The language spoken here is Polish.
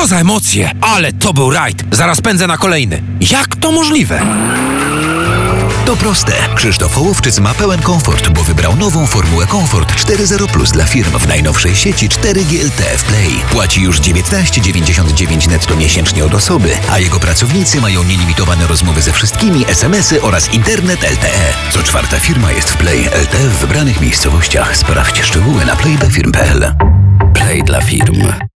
Co za emocje! Ale to był rajd! Zaraz pędzę na kolejny. Jak to możliwe? To proste. Krzysztof Hołowczyc ma pełen komfort, bo wybrał nową formułę Komfort 4.0 Plus dla firm w najnowszej sieci 4G LTE w Play. Płaci już 19,99 netto miesięcznie od osoby, a jego pracownicy mają nielimitowane rozmowy ze wszystkimi, SMS-y oraz internet LTE. Co czwarta firma jest w Play LTE w wybranych miejscowościach. Sprawdź szczegóły na playdafirm.pl. Play dla firm.